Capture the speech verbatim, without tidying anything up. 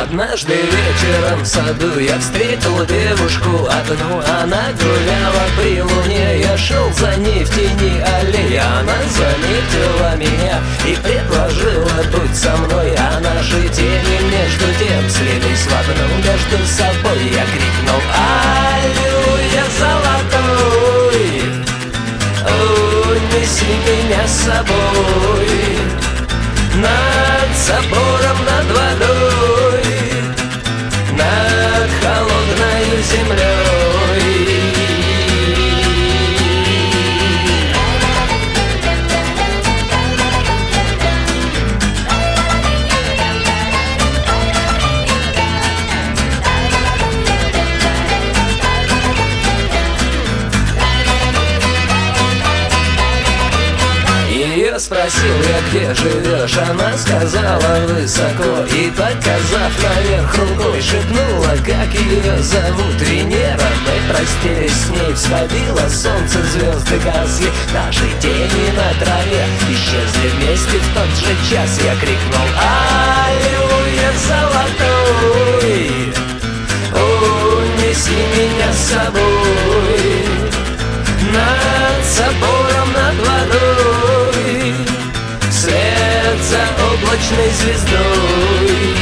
Однажды вечером в саду я встретил девушку одну. Она гуляла при луне, я шел за ней в тени аллеи. Она заметила меня и предложила быть со мной. А наши тени между тем слились в одну. Между собой я крикнул: аллилуйя, золотой, унеси меня с собой над собором, над водой, над холодной землей. Ее спросил я, где живешь, она сказала высоко. И показав наверх рукой, шепнула, как ее зовут. Венера. Мы простились с ней, всходило солнце, звезды гасли. Наши тени на траве исчезли вместе в тот же час. Я крикнул: аллилуйя, золотой, унеси меня с собой над собором, над водой, вслед за облачной звездой.